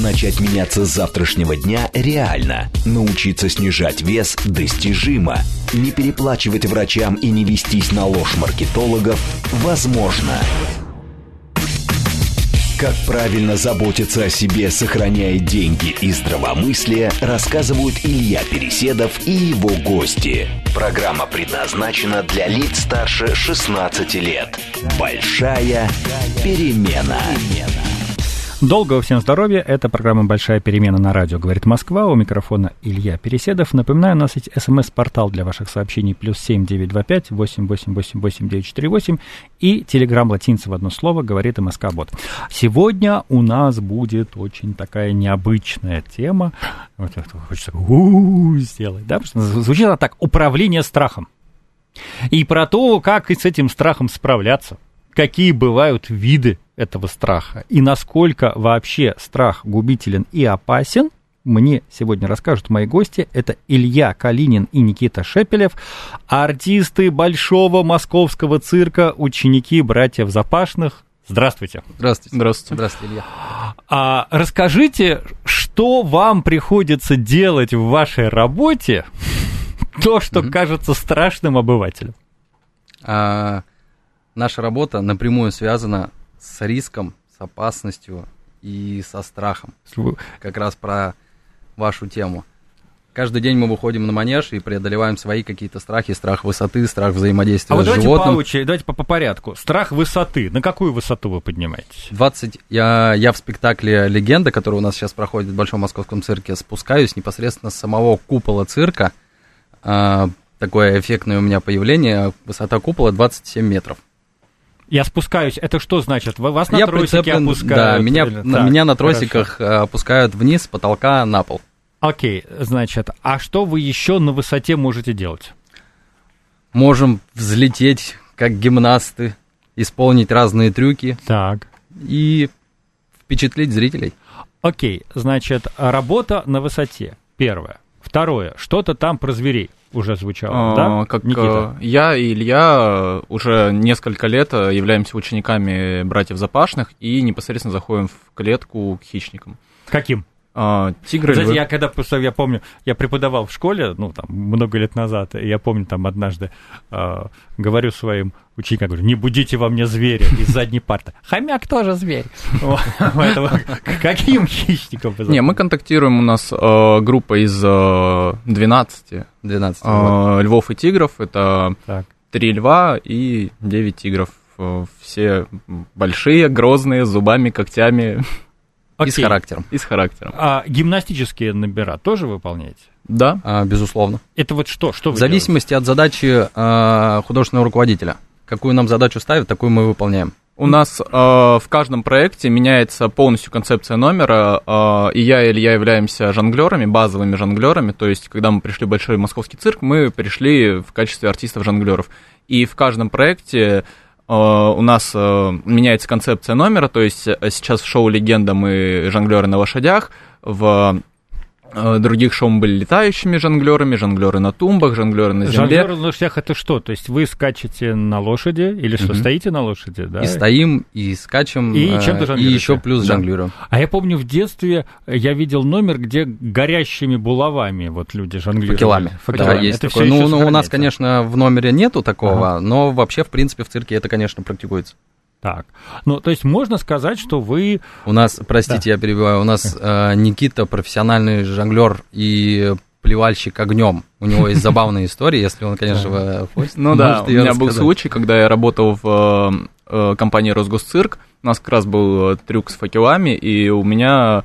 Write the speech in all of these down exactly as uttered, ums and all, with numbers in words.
Начать меняться с завтрашнего дня реально. Научиться снижать вес достижимо. Не переплачивать врачам и не вестись на ложь маркетологов возможно. Как правильно заботиться о себе, сохраняя деньги и здравомыслие, рассказывают Илья Переседов и его гости. Программа предназначена для лиц старше шестнадцати лет. Большая перемена. Доброго всем здоровья. Это программа «Большая перемена» на радио «Говорит Москва». У микрофона Илья Переседов. Напоминаю, у нас есть смс-портал для ваших сообщений плюс семь девять два пять восемь восемь восемь восемь девять четыре восемь и телеграм латиница в одно слово «Говорит МСК-бот». Сегодня у нас будет очень такая необычная тема. Вот хочется у-у-у сделать, да? Потому что звучит она так: управление страхом. И про то, как с этим страхом справляться. Какие бывают виды этого страха и насколько вообще страх губителен и опасен, мне сегодня расскажут мои гости. Это Илья Калинин и Никита Шепелев, артисты Большого Московского цирка, ученики братьев Запашных. Здравствуйте. Здравствуйте. Здравствуйте. Здравствуйте, Илья. А, расскажите, что вам приходится делать в вашей работе, то, что mm-hmm. кажется страшным обывателю? А, наша работа напрямую связана с риском, с опасностью и со страхом. Как раз про вашу тему. Каждый день мы выходим на манеж и преодолеваем свои какие-то страхи. Страх высоты, страх взаимодействия а с давайте животным. По очереди, давайте по, по порядку. Страх высоты. На какую высоту вы поднимаетесь? двадцать Я, я в спектакле «Легенда», который у нас сейчас проходит в Большом Московском цирке, спускаюсь непосредственно с самого купола цирка. А, такое эффектное у меня появление. Высота купола двадцать семь метров. Я спускаюсь. Это что значит? Вас на я тросике прицеплен, опускают? Да, меня, или... на, так, меня на тросиках хорошо. опускают вниз с потолка на пол. Окей, значит, а что вы еще на высоте можете делать? Можем взлететь, как гимнасты, исполнить разные трюки. Так. И впечатлить зрителей. Окей, значит, работа на высоте. Первое. Второе. Что-то там про зверей уже звучало, а, да, как Никита? Я и Илья уже несколько лет являемся учениками братьев Запашных и непосредственно заходим в клетку к хищникам. Каким? А, тигры, Кстати, львы. я когда просто, я помню, я преподавал в школе, ну, там, много лет назад, и я помню, там, однажды э, говорю своим ученикам, говорю, не будите во мне зверя из задней парты. Хомяк тоже зверь. Каким хищником? Не, мы контактируем, у нас группа из двенадцати львов и тигров, это три льва и девять тигров. Все большие, грозные, с зубами, когтями. Okay. И с характером. И с характером. А гимнастические номера тоже выполняете? Да, а, безусловно. Это вот что? Что вы В зависимости делаете? от задачи а, художественного руководителя. Какую нам задачу ставят, такую мы выполняем. У нас а, в каждом проекте меняется полностью концепция номера, а, и я и Илья являемся жонглерами, базовыми жонглерами, то есть, когда мы пришли в Большой Московский цирк, мы пришли в качестве артистов-жонглеров. И в каждом проекте Uh, у нас uh, меняется концепция номера, то есть сейчас в шоу «Легенда» мы жонглеры на лошадях, в uh, других шоу мы были летающими жонглерами, жонглеры на тумбах, жонглеры на земле. Жонглеры на лошадях — это что? То есть вы скачете на лошади или что, mm-hmm. стоите на лошади? Да? И стоим, и скачем, и, чем-то и еще плюс да. жонглируем. А я помню, в детстве я видел номер, где горящими булавами вот люди жонглируют. Факелами. Факелами. Да, есть это такое. Ну, ну, у нас, конечно, в номере нету такого, ага. но вообще, в принципе, в цирке это, конечно, практикуется. Так, ну, то есть можно сказать, что вы... У нас, простите, да. я перебиваю, у нас э, Никита профессиональный жонглер и плевальщик огнем. У него есть забавная история, если он, конечно, хочет. Ну да, у меня был случай, когда я работал в компании «Росгосцирк», у нас как раз был трюк с факелами, и у меня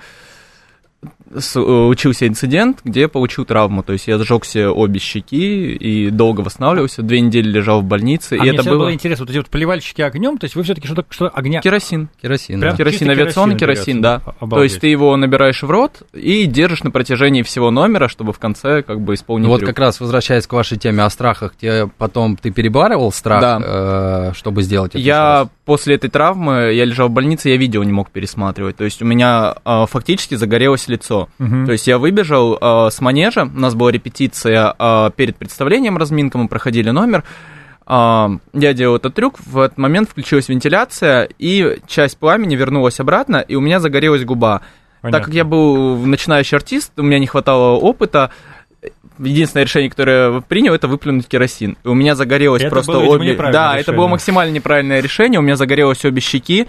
учился инцидент, где я получил травму, то есть я сжёгся обе щеки и долго восстанавливался, две недели лежал в больнице. А и мне это было... было интересно, вот эти вот поливальщики огнем, то есть вы все-таки что-то что огня... Керосин. Керосин, Прям да. керосин, авиационный керосин, керосин, да. Обалдеть. То есть ты его набираешь в рот и держишь на протяжении всего номера, чтобы в конце как бы исполнить Вот трюк. как раз возвращаясь к вашей теме о страхах, тебе потом ты перебарывал страх, да. э, чтобы сделать это? Я сразу? После этой травмы, я лежал в больнице, я видео не мог пересматривать, то есть у меня э, фактически загорелось лицо. Угу. То есть я выбежал э, с манежа, у нас была репетиция э, перед представлением, разминка, мы проходили номер, э, я делал этот трюк, в этот момент включилась вентиляция, и часть пламени вернулась обратно, и у меня загорелась губа. Понятно. Так как я был начинающий артист, у меня не хватало опыта, единственное решение, которое я принял, это выплюнуть керосин. И у меня загорелось это просто было, обе... Да, решение. Это было максимально неправильное решение. У меня загорелось обе щеки.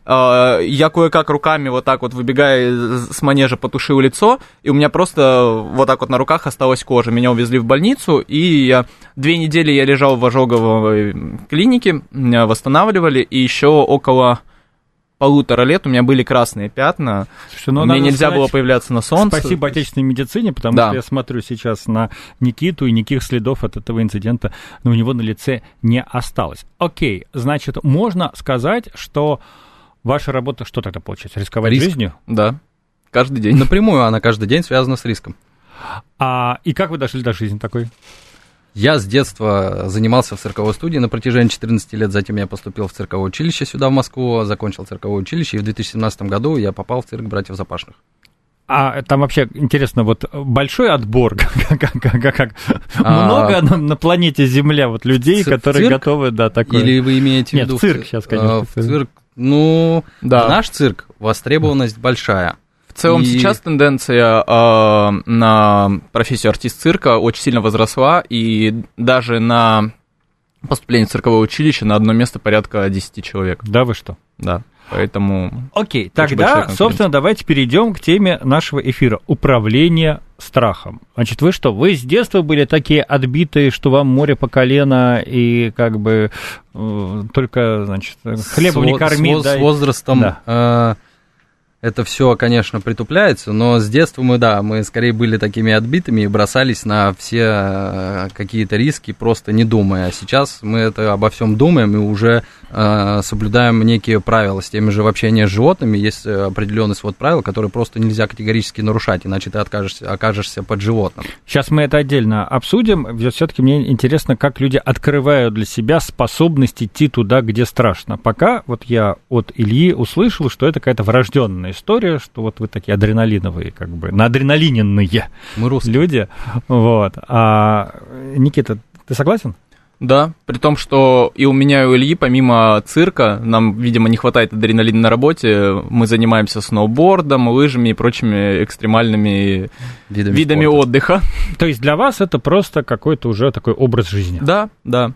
Я кое-как руками вот так вот, выбегая с манежа, потушил лицо. И у меня просто вот так вот на руках осталась кожа. Меня увезли в больницу. И я... две недели я лежал в ожоговой клинике. Меня восстанавливали. И еще около... полутора лет у меня были красные пятна, Слушай, ну, мне нельзя сказать, было появляться на солнце. Спасибо отечественной медицине, потому да. что я смотрю сейчас на Никиту, и никаких следов от этого инцидента ну, у него на лице не осталось. Окей, значит, можно сказать, что ваша работа, что тогда получается, рисковать Риск. жизнью? Да, каждый день. Напрямую она каждый день связана с риском. А, и как вы дошли до жизни такой? Я с детства занимался в цирковой студии на протяжении четырнадцати лет, затем я поступил в цирковое училище сюда, в Москву, закончил цирковое училище, и в две тысячи семнадцатом году я попал в цирк братьев Запашных. А там вообще, интересно, вот большой отбор, как, как, как, как а, много на, на планете Земля вот людей, цирк, которые цирк? готовы, да, такое. Или вы имеете в виду... Нет, цирк сейчас, конечно. В цирк, ну, да. Наш цирк, востребованность большая. В целом и... сейчас тенденция э, на профессию артист цирка очень сильно возросла, и даже на поступление в цирковое училище на одно место порядка десять человек. Да вы что? Да, поэтому... Окей, тогда, собственно, давайте перейдем к теме нашего эфира. Управление страхом. Значит, вы что, вы с детства были такие отбитые, что вам море по колено, и как бы э, только, значит, хлебом не корми. С, да, с возрастом... Да. Э- Это все, конечно, притупляется, но с детства мы, да, мы скорее были такими отбитыми и бросались на все какие-то риски, просто не думая. А сейчас мы это обо всем думаем и уже э, соблюдаем некие правила. С теми же в общении с животными есть определенный свод правил, которые просто нельзя категорически нарушать, иначе ты окажешься, окажешься под животным. Сейчас мы это отдельно обсудим. Все-таки мне интересно, как люди открывают для себя способность идти туда, где страшно. Пока вот я от Ильи услышал, что это какая-то врожденная история, что вот вы такие адреналиновые, как бы, наадреналиненные мы русские люди. Вот. А, Никита, ты согласен? Да, при том, что и у меня, и у Ильи, помимо цирка, нам, видимо, не хватает адреналина на работе, мы занимаемся сноубордом, лыжами и прочими экстремальными видами, видами отдыха. То есть для вас это просто какой-то уже такой образ жизни? Да, да.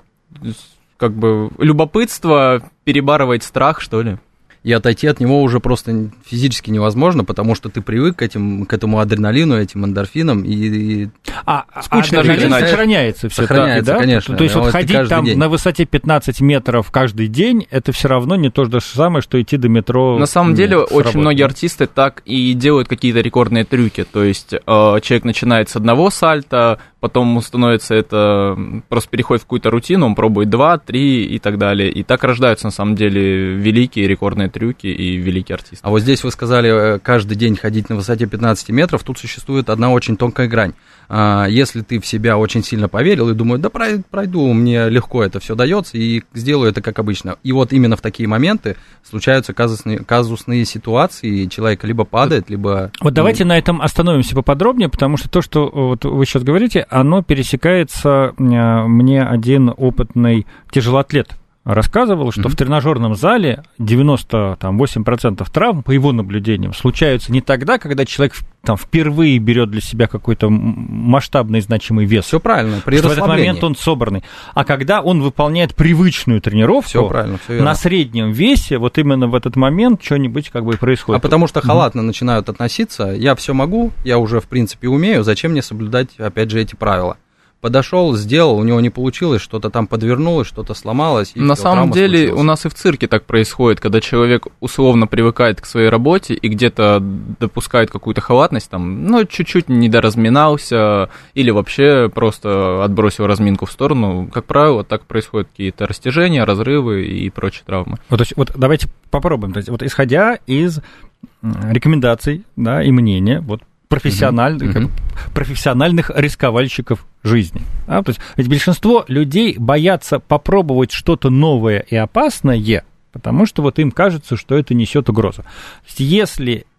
Как бы любопытство перебарывает страх, что ли. И отойти от него уже просто физически невозможно, потому что ты привык к, этим, к этому адреналину, этим эндорфинам, и, и а, скучно а жить. Сохраняется все Сохраняется, да? конечно. То, то есть вот ходить там день. на высоте пятнадцать метров каждый день, это все равно не то же самое, что идти до метро. На самом деле очень работы. Многие артисты так и делают какие-то рекордные трюки, то есть э, человек начинает с одного сальта, потом ему становится это, просто переходит в какую-то рутину, он пробует два, три и так далее, и так рождаются на самом деле великие рекордные трюки и великие артисты. А вот здесь вы сказали, каждый день ходить на высоте пятнадцать метров, тут существует одна очень тонкая грань. Если ты в себя очень сильно поверил и думаешь, да пройду, мне легко это все дается и сделаю это как обычно. И вот именно в такие моменты случаются казусные, казусные ситуации, и человек либо падает, либо... Вот давайте на этом остановимся поподробнее, потому что то, что вот вы сейчас говорите, оно пересекается, мне один опытный тяжелоатлет рассказывал, что mm-hmm. в тренажерном зале девяносто восемь процентов травм, по его наблюдениям, случаются не тогда, когда человек там впервые берет для себя какой-то масштабный значимый вес. Все правильно, при что в этот момент он собранный. А когда он выполняет привычную тренировку все правильно, все верно. На среднем весе, вот именно в этот момент что-нибудь как бы происходит. А потому что халатно mm-hmm. начинают относиться, я все могу, я уже в принципе умею, зачем мне соблюдать опять же эти правила? Подошел, сделал, у него не получилось, что-то там подвернулось, что-то сломалось. И На все, самом деле случилась. У нас и в цирке так происходит, когда человек условно привыкает к своей работе и где-то допускает какую-то халатность, там, ну, чуть-чуть недоразминался или вообще просто отбросил разминку в сторону. Как правило, так происходят какие-то растяжения, разрывы и прочие травмы. Вот, то есть, вот давайте попробуем. То есть, вот исходя из рекомендаций, да, и мнения, вот, профессиональных, uh-huh. Uh-huh. профессиональных рисковальщиков жизни. А, то есть, ведь большинство людей боятся попробовать что-то новое и опасное, потому что вот им кажется, что это несет угрозу. То есть, если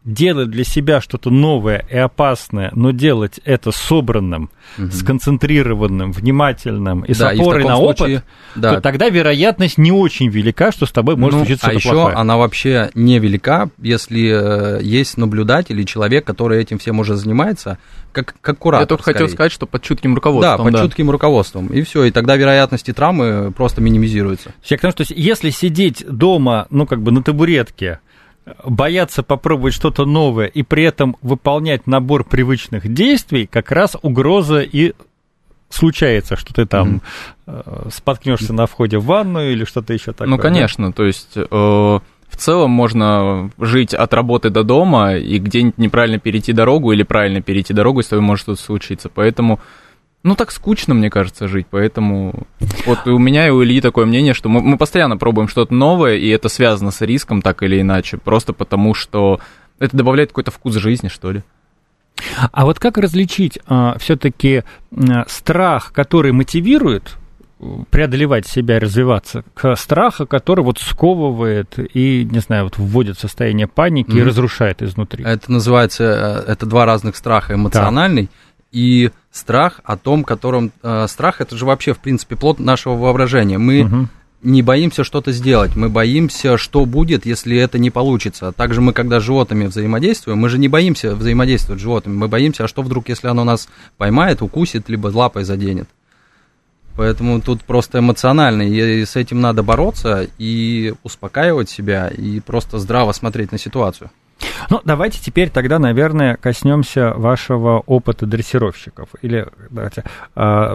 делать для себя что-то новое и опасное, но делать это собранным, угу. сконцентрированным, внимательным и да, с опорой на случае, опыт, да. то тогда вероятность не очень велика, что с тобой может ну, случиться что-то плохое. А еще она вообще не велика, если э, есть наблюдатель или человек, который этим всем уже занимается, как, как куратор. Я только скорее. хотел сказать, что под чутким руководством. Да, под да. чутким руководством. И все, и тогда вероятности травмы просто минимизируются. Я к тому, что если сидеть дома, ну, как бы на табуретке, бояться попробовать что-то новое и при этом выполнять набор привычных действий, как раз угроза и случается, что ты там mm-hmm. споткнешься на входе в ванную или что-то еще такое. Ну, конечно, да? То есть э, в целом можно жить от работы до дома и где-нибудь неправильно перейти дорогу или правильно перейти дорогу, и с тобой может что-то случиться. Поэтому, ну, так скучно, мне кажется, жить, поэтому вот и у меня и у Ильи такое мнение, что мы, мы постоянно пробуем что-то новое, и это связано с риском так или иначе, просто потому что это добавляет какой-то вкус жизни, что ли. А вот как различить а, все-таки а, страх, который мотивирует преодолевать себя и развиваться, к страху, который вот сковывает и, не знаю, вот вводит в состояние паники mm-hmm. и разрушает изнутри? Это называется, это два разных страха, эмоциональный, да. и страх о том, котором... Э, страх – это же вообще, в принципе, плод нашего воображения. Мы угу. не боимся что-то сделать, мы боимся, что будет, если это не получится. Также мы, когда с животными взаимодействуем, мы же не боимся взаимодействовать с животными, мы боимся, а что вдруг, если оно нас поймает, укусит, либо лапой заденет. Поэтому тут просто эмоционально, и с этим надо бороться и успокаивать себя, и просто здраво смотреть на ситуацию. Ну, давайте теперь тогда, наверное, коснемся вашего опыта дрессировщиков. Или, давайте, а,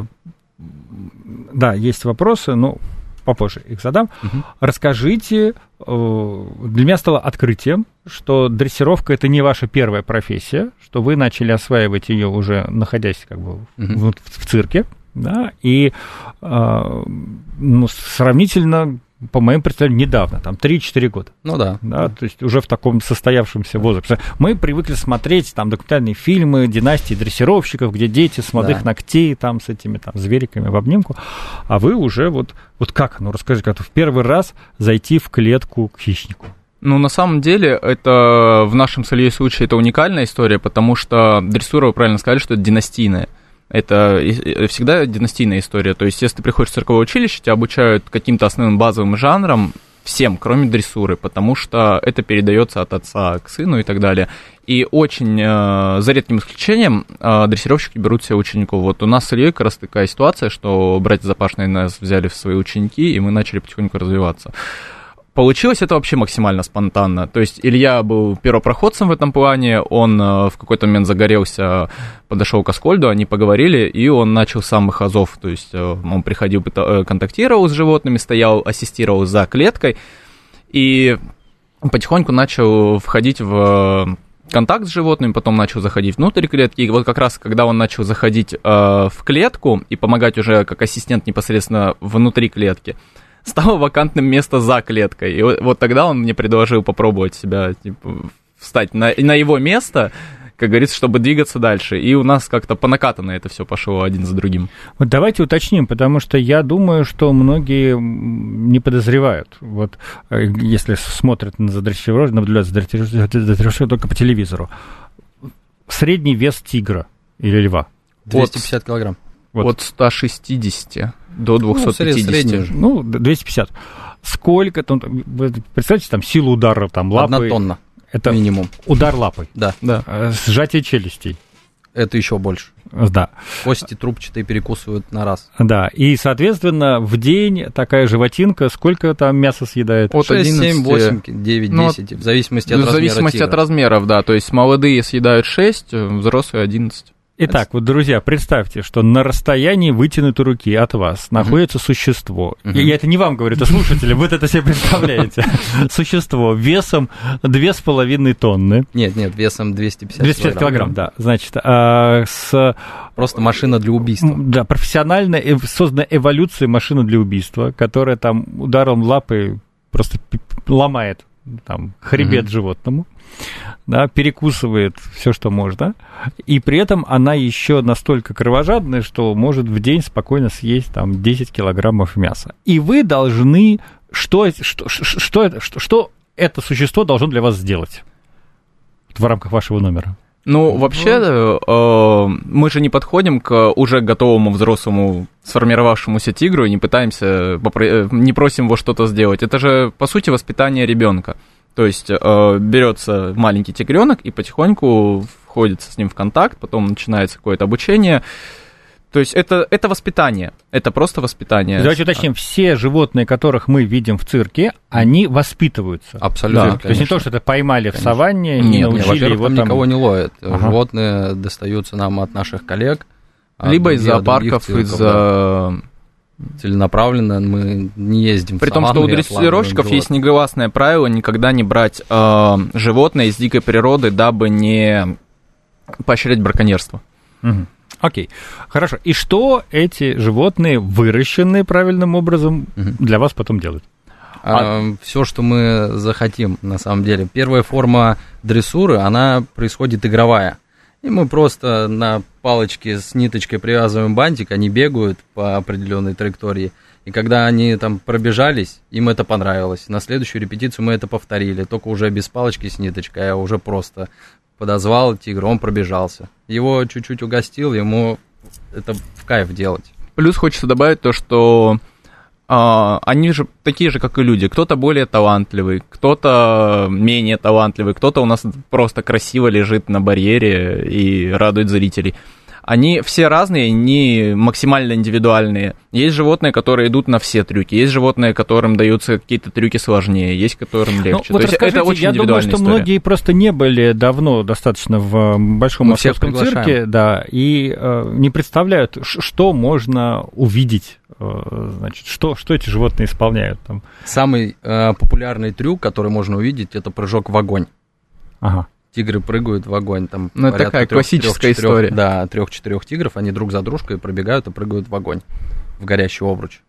да, есть вопросы, но попозже их задам. Угу. Расскажите, для меня стало открытием, что дрессировка – это не ваша первая профессия, что вы начали осваивать ее уже находясь как бы угу. в, в цирке, да, и а, ну, сравнительно... по моим представлениям, недавно, там, три-четыре года. Ну да. да. То есть уже в таком состоявшемся возрасте. Мы привыкли смотреть там документальные фильмы, династии дрессировщиков, где дети с молодых да. ногтей, там, с этими там звериками в обнимку. А вы уже вот, вот как, ну расскажите, как в первый раз зайти в клетку к хищнику? Ну, на самом деле, это в нашем с Ильей случае это уникальная история, потому что дрессура, вы правильно сказали, что это династийная. Это всегда династийная история. То есть, если ты приходишь в цирковое училище, тебя обучают каким-то основным базовым жанрам, всем, кроме дрессуры, потому что это передается от отца к сыну и так далее. И очень, за редким исключением, дрессировщики берут себе учеников. Вот у нас с Ильей как раз такая ситуация, что братья Запашные нас взяли в свои ученики, и мы начали потихоньку развиваться. Получилось это вообще максимально спонтанно. То есть Илья был первопроходцем в этом плане, он в какой-то момент загорелся, подошел к Аскольду, они поговорили, и он начал с самых азов. То есть он приходил, контактировал с животными, стоял, ассистировал за клеткой, и потихоньку начал входить в контакт с животными, потом начал заходить внутрь клетки. И вот как раз, когда он начал заходить в клетку и помогать уже как ассистент непосредственно внутри клетки, стало вакантным место за клеткой. И вот, вот тогда он мне предложил попробовать себя, типа, встать на, на его место, как говорится, чтобы двигаться дальше. И у нас как-то по накатанно это все пошло один за другим. Вот давайте уточним, потому что я думаю, что многие не подозревают. Вот если смотрят на дрессировку, наблюдают за дрессировкой только по телевизору. Средний вес тигра или льва? двести пятьдесят килограмм. Вот. От ста шестидесяти до двухсот пятидесяти. Ну, двести пятьдесят. Сколько там, вы представьте, там силу удара, там лапы. Одна тонна. Это минимум. Удар лапой. Да. да. Сжатие челюстей. Это еще больше. Да. Кости трубчатые перекусывают на раз. Да. И, соответственно, в день такая животинка, сколько там мяса съедает? От шесть, семь, восемь, девять, десять. В зависимости от в размера. В зависимости тигра. от размеров, да. То есть молодые съедают шесть, взрослые одиннадцать. Итак, вот, друзья, представьте, что на расстоянии вытянутой руки от вас находится uh-huh. существо. Uh-huh. Я, я это не вам говорю, это слушатели, вы это себе представляете. Существо весом две с половиной тонны. Нет, нет, весом двести пятьдесят двести пятьдесят килограмм, да. Значит, с... Просто машина для убийства. Да, профессионально созданная эволюция машина для убийства, которая там ударом лапы просто ломает там хребет uh-huh. животному. Да, перекусывает все, что можно, и при этом она еще настолько кровожадная, что может в день спокойно съесть там десять килограммов мяса. И вы должны, что, что, что, что, что, что это существо должно для вас сделать? в рамках вашего номера? Ну, вообще, э, мы же не подходим к уже готовому взрослому сформировавшемуся тигру и не пытаемся, попро- не просим его что-то сделать. Это же, по сути, воспитание ребенка. То есть э, берется маленький тигренок и потихоньку входится с ним в контакт, потом начинается какое-то обучение. То есть это, это воспитание, это просто воспитание. Давайте уточним, все животные, которых мы видим в цирке, они воспитываются. Абсолютно, да. То есть не то, что это поймали конечно. в саванне нет, и научили нет, во-первых, его там там... никого не ловят. Ага. Животные достаются нам от наших коллег. Либо из зоопарков, из-за... Целенаправленно мы не ездим При в том, что у дрессировщиков есть негласное правило никогда не брать э, животное из дикой природы, дабы не поощрять браконьерство. Угу. Окей, хорошо. И что эти животные, выращенные правильным образом, угу. для вас потом делают? А... Все, что мы захотим, на самом деле. Первая форма дрессуры, она происходит игровая. И мы просто на палочке с ниточкой привязываем бантик, они бегают по определенной траектории. И когда они там пробежались, им это понравилось. На следующую репетицию мы это повторили, только уже без палочки с ниточкой, а уже просто подозвал тигра, он пробежался. Его чуть-чуть угостил, ему это в кайф делать. Плюс хочется добавить то, что а, они же такие же, как и люди. Кто-то более талантливый, кто-то менее талантливый, кто-то у нас просто красиво лежит на барьере и радует зрителей. Они все разные, они максимально индивидуальные. Есть животные, которые идут на все трюки, есть животные, которым даются какие-то трюки сложнее, есть которым легче. Ну, вот то есть это очень я думаю, что история. Многие просто не были давно достаточно в большом московском цирке, да, и э, не представляют, что можно увидеть, э, значит, что, что эти животные исполняют там. Самый э, популярный трюк, который можно увидеть, это прыжок в огонь. Ага. Тигры прыгают в огонь. Там ну, это такая трех, классическая трех, история. Трех, да, трех-четырех тигров, они друг за дружкой пробегают и прыгают в огонь, в горящий обруч.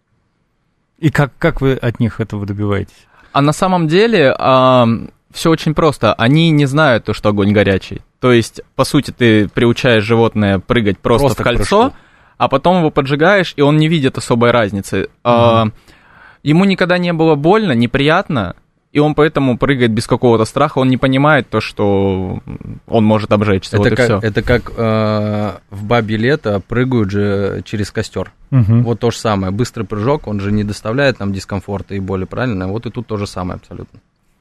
И как, как вы от них этого добиваетесь? А на самом деле а, все очень просто. Они не знают то, что огонь горячий. То есть, по сути, ты приучаешь животное прыгать просто, просто в кольцо, а потом его поджигаешь, и он не видит особой разницы. Mm-hmm. А, ему никогда не было больно, неприятно, и он поэтому прыгает без какого-то страха, он не понимает то, что он может обжечься, это вот как, и все. Это как э, в «Бабье лето» прыгают же через костер. Угу. Вот то же самое. Быстрый прыжок, он же не доставляет нам дискомфорта и боли, правильно? Вот и тут то же самое абсолютно.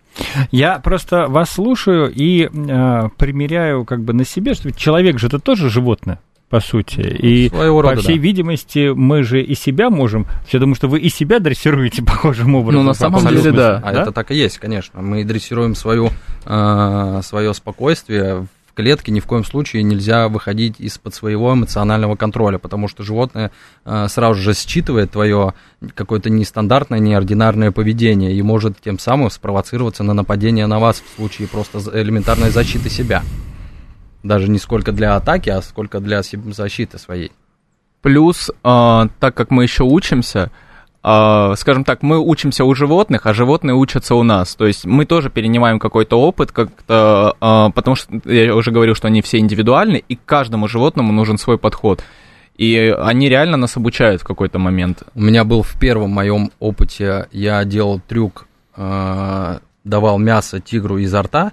Я просто вас слушаю и э, примеряю как бы на себе, что человек же это тоже животное. По сути. И, своего рода, по всей да. видимости, мы же и себя можем... Я думаю, что вы и себя дрессируете похожим образом. Ну, на самом деле, да. А да. это так и есть, конечно. Мы дрессируем свою, э, свое спокойствие. В клетке ни в коем случае нельзя выходить из-под своего эмоционального контроля, потому что животное э, сразу же считывает твое какое-то нестандартное, неординарное поведение и может тем самым спровоцироваться на нападение на вас в случае просто элементарной защиты себя. Даже не сколько для атаки, а сколько для защиты своей. Плюс, э, так как мы еще учимся, э, скажем так, мы учимся у животных, а животные учатся у нас. То есть мы тоже перенимаем какой-то опыт, как-то, э, потому что я уже говорил, что они все индивидуальны, и каждому животному нужен свой подход. И они реально нас обучают в какой-то момент. У меня был в первом моем опыте, я делал трюк, э, давал мясо тигру изо рта,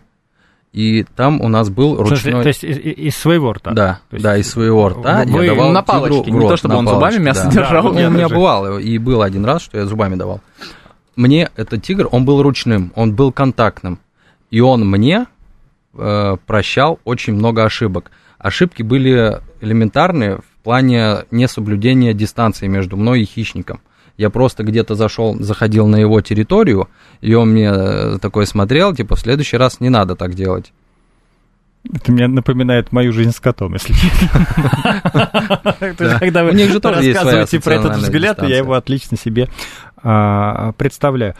и там у нас был ручной... То есть из, из своего рта? Да, есть... да, из своего рта. Вы... Я давал на палочке, в рот, не то чтобы он палочке, зубами мясо да. держал. Да, у меня бывало, и был один раз, что я зубами давал. Мне этот тигр, он был ручным, он был контактным, и он мне э, прощал очень много ошибок. Ошибки были элементарные в плане несоблюдения дистанции между мной и хищником. Я просто где-то зашел, заходил на его территорию, и он мне такой смотрел, типа, в следующий раз не надо так делать. Это мне напоминает мою жизнь с котом, если честно. Когда вы рассказываете про этот взгляд, я его отлично себе представляю.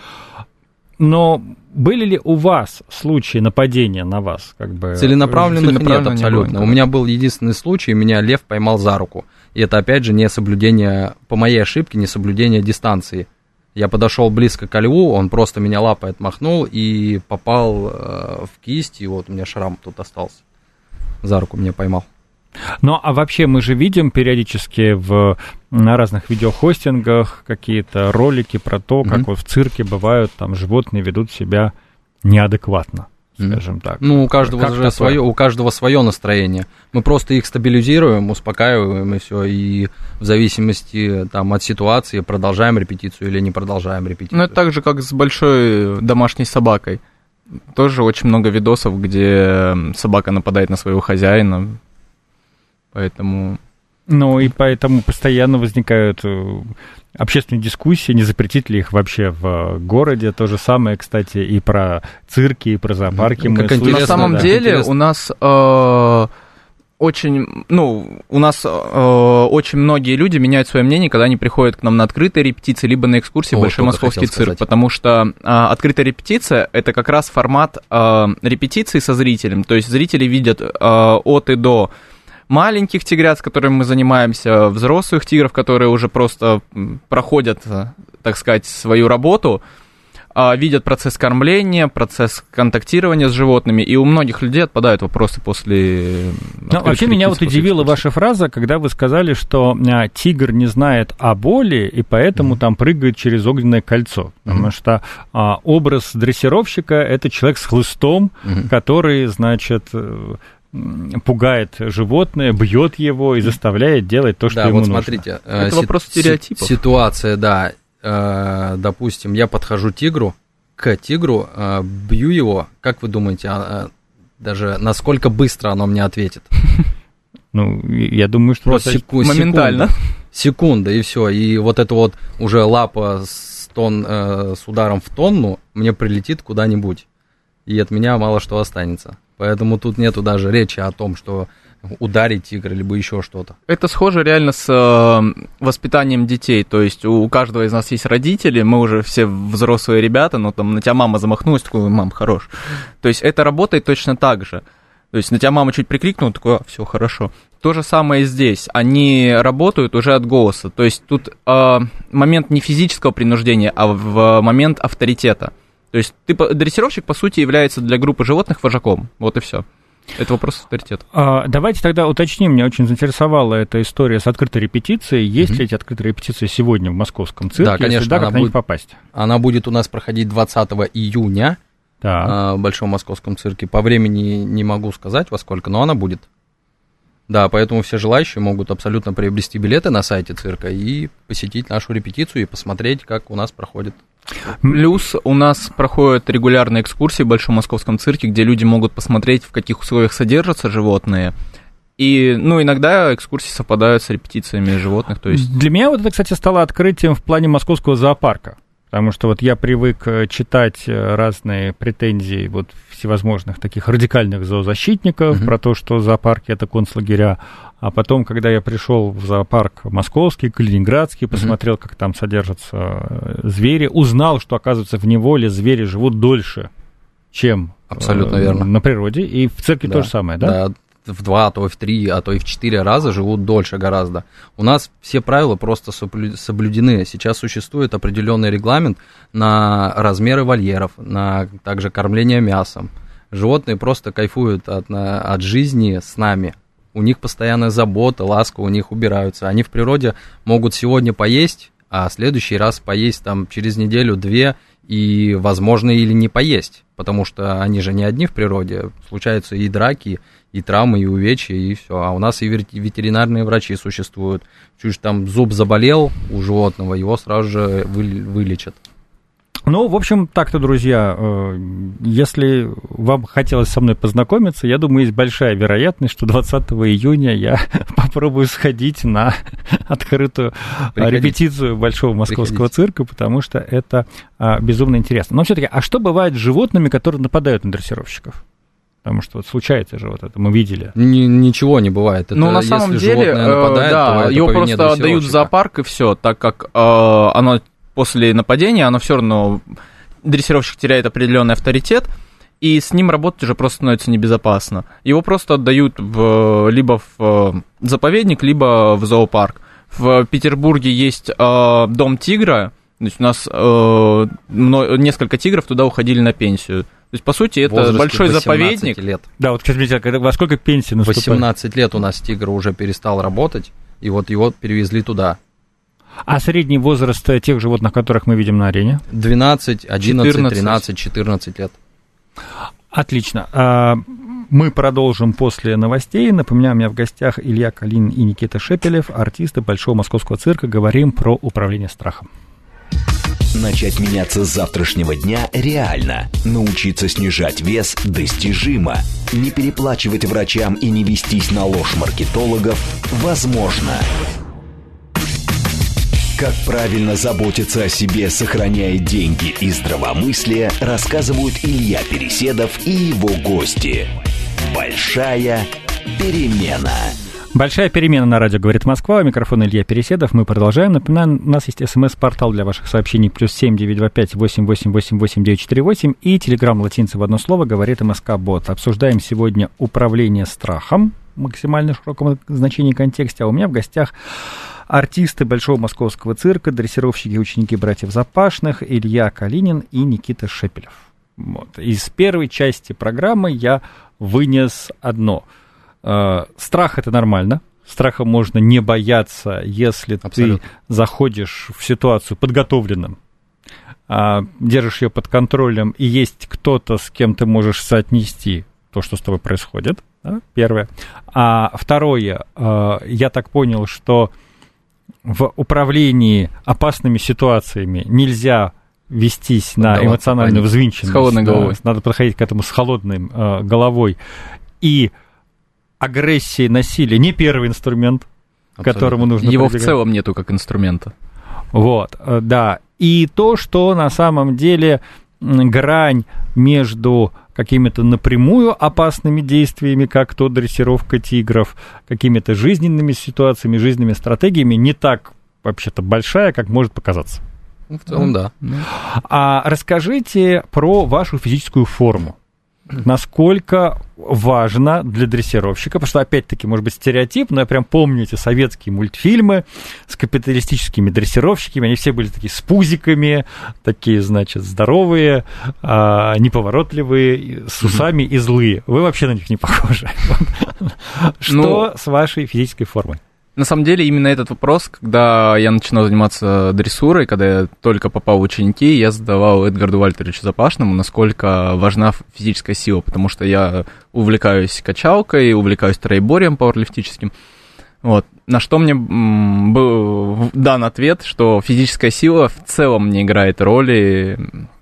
Но были ли у вас случаи нападения на вас? Как бы, Целенаправленных нет, абсолютно. Не У меня был единственный случай, меня лев поймал за руку. И это, опять же, не соблюдение, по моей ошибке, не соблюдение дистанции. Я подошел близко ко льву, он просто меня лапой отмахнул и попал э, в кисть, и вот у меня шрам тут остался. За руку меня поймал. Ну, а вообще мы же видим периодически в, на разных видеохостингах какие-то ролики про то, как mm-hmm. вот в цирке бывают, там животные ведут себя неадекватно. скажем mm. так. Ну, у каждого как же свое, у каждого свое настроение. Мы просто их стабилизируем, успокаиваем, и все. И в зависимости там, от ситуации продолжаем репетицию или не продолжаем репетицию. Ну, это так же, как с большой домашней собакой. Тоже очень много видосов, где собака нападает на своего хозяина. Поэтому... Ну, и поэтому постоянно возникают общественные дискуссии, не запретить ли их вообще в городе. То же самое, кстати, и про цирки, и про зоопарки. Ну, как на самом да. деле интересно. у нас э, очень, ну, у нас э, очень многие люди меняют свое мнение, когда они приходят к нам на открытые репетиции, либо на экскурсии в Большой Московский цирк, сказать. Потому что э, открытая репетиция — это как раз формат э, репетиции со зрителем. То есть зрители видят э, от и до маленьких тигрят, с которыми мы занимаемся, взрослых тигров, которые уже просто проходят, так сказать, свою работу, видят процесс кормления, процесс контактирования с животными, и у многих людей отпадают вопросы после... Ну, вообще меня вот удивила ваша фраза, когда вы сказали, что а, тигр не знает о боли, и поэтому mm-hmm. там прыгает через огненное кольцо, mm-hmm. потому что а, образ дрессировщика — это человек с хлыстом, mm-hmm. который, значит... пугает животное, бьет его и заставляет делать то, что да, ему вот нужно. Смотрите, это си- вопрос стереотипов. Ситуация, да. Э, допустим, я подхожу тигру, к тигру, э, бью его. Как вы думаете, э, даже насколько быстро оно мне ответит? Ну, я думаю, что просто секу- моментально. Секунда, секунда, и все. И вот эта вот уже лапа с, тон, э, с ударом в тонну мне прилетит куда-нибудь. И от меня мало что останется. Поэтому тут нету даже речи о том, что ударить тигра, либо еще что-то. Это схоже реально с э, воспитанием детей. То есть у каждого из нас есть родители, мы уже все взрослые ребята, но там на тебя мама замахнулась, такой, мам, хорош. То есть это работает точно так же. То есть на тебя мама чуть прикрикнула, такой, а, все хорошо. То же самое и здесь. Они работают уже от голоса. То есть тут э, момент не физического принуждения, а в момент авторитета. То есть ты, дрессировщик, по сути, является для группы животных вожаком. Вот и все. Это вопрос авторитета. А, давайте тогда уточним. Меня очень заинтересовала эта история с открытой репетицией. Есть mm-hmm. ли эти открытые репетиции сегодня в Московском цирке? Да, конечно. Если да, как на будет, них попасть? Она будет у нас проходить двадцатого июня да. в Большом Московском цирке. По времени не могу сказать, во сколько, но она будет. Да, поэтому все желающие могут абсолютно приобрести билеты на сайте цирка и посетить нашу репетицию и посмотреть, как у нас проходит. Плюс у нас проходят регулярные экскурсии в Большом Московском цирке, где люди могут посмотреть, в каких условиях содержатся животные. И, ну, иногда экскурсии совпадают с репетициями животных. То есть... Для меня вот это, кстати, стало открытием в плане московского зоопарка. Потому что вот я привык читать разные претензии вот всевозможных таких радикальных зоозащитников mm-hmm. про то, что зоопарки — это концлагеря. А потом, когда я пришел в зоопарк московский, калининградский, посмотрел, mm-hmm. как там содержатся звери, узнал, что, оказывается, в неволе звери живут дольше, чем Абсолютно э, верно. на природе. И в цирке да. то же самое, да? Да. В два, а то и в три, а то и в четыре раза живут дольше гораздо. У нас все правила просто соблюдены. Сейчас существует определенный регламент на размеры вольеров, на также кормление мясом. Животные просто кайфуют от, от жизни с нами. У них постоянная забота, ласка, у них убираются. Они в природе могут сегодня поесть, а в следующий раз поесть там через неделю-две и, возможно, или не поесть. Потому что они же не одни в природе. Случаются и драки, и травмы, и увечья, и все. А у нас и ветеринарные врачи существуют. Чуть там зуб заболел у животного, его сразу же вылечат. Ну, в общем, так-то, друзья, если вам хотелось со мной познакомиться, я думаю, есть большая вероятность, что двадцатого июня я попробую сходить на открытую Приходите. репетицию Большого Московского Приходите. цирка, потому что это а, безумно интересно. Но все-таки, а что бывает с животными, которые нападают на дрессировщиков? Потому что вот случается же вот это, мы видели. Н- ничего не бывает. Это, ну, на самом деле, нападает, да, его просто отдают в зоопарк, и все, так как э, оно после нападения, оно все равно, дрессировщик теряет определенный авторитет, и с ним работать уже просто становится небезопасно. Его просто отдают в, либо в заповедник, либо в зоопарк. В Петербурге есть э, дом тигра, то есть у нас э, несколько тигров туда уходили на пенсию. То есть, по сути, это большой заповедник. Лет. Да, вот скажите, когда, во сколько пенсии наступает? восемнадцать лет у нас тигр уже перестал работать, и вот его перевезли туда. А средний возраст тех животных, которых мы видим на арене? двенадцать, одиннадцать, тринадцать, четырнадцать лет. Отлично. Мы продолжим после новостей. Напоминаю, у меня в гостях Илья Калинин и Никита Шепелев, артисты Большого московского цирка. Говорим про управление страхом. Начать меняться с завтрашнего дня реально. Научиться снижать вес достижимо. Не переплачивать врачам и не вестись на ложь маркетологов возможно. Как правильно заботиться о себе, сохраняя деньги и здравомыслие, рассказывают Илья Переседов и его гости. Большая перемена. Большая перемена на радио «Говорит Москва». У микрофона Илья Переседов. Мы продолжаем. Напоминаю, у нас есть смс-портал для ваших сообщений плюс семь девятьсот двадцать пять восемь восемь восемь восемь девять четыре восемь и телеграм латиница в одно слово «Говорит МСК-бот». Обсуждаем сегодня управление страхом в максимально широком значении контексте. А у меня в гостях артисты Большого московского цирка, дрессировщики и ученики братьев Запашных Илья Калинин и Никита Шепелев. Вот. Из первой части программы я вынес одно. Э, страх — это нормально. Страха можно не бояться, если Абсолютно. Ты заходишь в ситуацию подготовленным, э, держишь ее под контролем, и есть кто-то, с кем ты можешь соотнести то, что с тобой происходит. Да? Первое. А второе, э, я так понял, что в управлении опасными ситуациями нельзя вестись на да, эмоциональную взвинченность. С холодной головой. Да, надо подходить к этому с холодной э, головой. И агрессия, насилие не первый инструмент, Абсолютно. К которому нужно Его прибегать. В целом нету как инструмента. Вот, э, да. И то, что на самом деле грань между какими-то напрямую опасными действиями, как то дрессировка тигров, какими-то жизненными ситуациями, жизненными стратегиями не так вообще-то большая, как может показаться. В целом, да. А расскажите про вашу физическую форму. Насколько важно для дрессировщика, потому что, опять-таки, может быть, стереотип, но я прям помню эти советские мультфильмы с капиталистическими дрессировщиками, они все были такие с пузиками, такие, значит, здоровые, а, неповоротливые, с усами и злые. Вы вообще на них не похожи. Что с вашей физической формой? На самом деле, именно этот вопрос, когда я начинал заниматься дрессурой, когда я только попал в ученики, я задавал Эдгарду Вальтеровичу Запашному, насколько важна физическая сила, потому что я увлекаюсь качалкой, увлекаюсь троеборьем пауэрлифтическим. Вот. На что мне был дан ответ, что физическая сила в целом не играет роли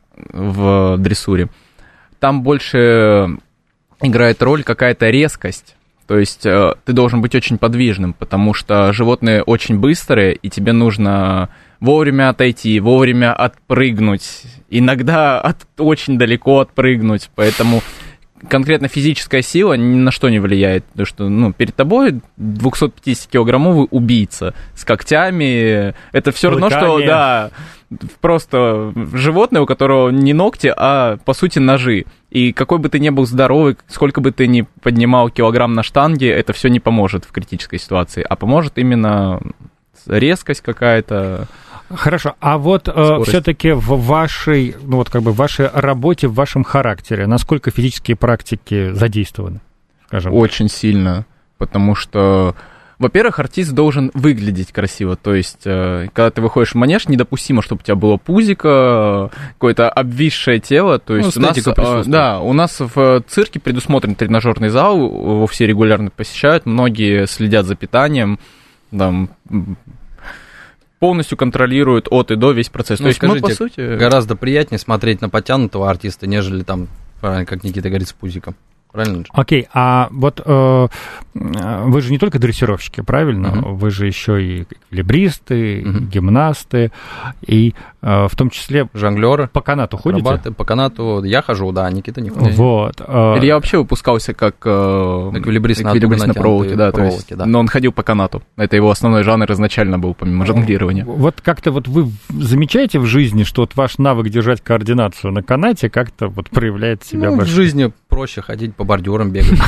в дрессуре. Там больше играет роль какая-то резкость. То есть э, ты должен быть очень подвижным, потому что животные очень быстрые, и тебе нужно вовремя отойти, вовремя отпрыгнуть, иногда от, очень далеко отпрыгнуть, поэтому конкретно физическая сила ни на что не влияет, потому что ну, перед тобой двухсотпятидесятикилограммовый убийца с когтями, это все равно, что да, просто животное, у которого не ногти, а по сути ножи. И какой бы ты ни был здоровый, сколько бы ты ни поднимал килограмм на штанге, это все не поможет в критической ситуации, а поможет именно резкость какая-то. Хорошо, а вот э, все-таки в вашей, ну вот как бы в вашей работе, в вашем характере, насколько физические практики задействованы, скажем? Очень сильно, потому что, во-первых, артист должен выглядеть красиво, то есть, э, когда ты выходишь в манеж, недопустимо, чтобы у тебя было пузико, какое-то обвисшее тело, то есть ну, у нас, э, да, у нас в цирке предусмотрен тренажерный зал, его все регулярно посещают, многие следят за питанием, там, полностью контролируют от и до весь процесс. Ну, то есть скажите, мы, по сути... гораздо приятнее смотреть на подтянутого артиста, нежели там, как Никита говорит, с пузиком. Правильно? Окей, okay, а вот э, вы же не только дрессировщики, правильно? Uh-huh. Вы же еще и эквилибристы, uh-huh. гимнасты, и э, в том числе... Жонглеры. По канату ходите? Рыбаты, по канату я хожу, да, Никита не ходит. Вот. Э, Или я вообще выпускался как э, эквилибрист, эквилибрист на, на проволоке, да, проволоке, то есть, да. Но он ходил по канату. Это его основной жанр изначально был, помимо жонглирования. Вот как-то вот вы замечаете в жизни, что вот ваш навык держать координацию на канате как-то вот проявляет себя? Ну, в жизни проще ходить по бордюрам, бегать.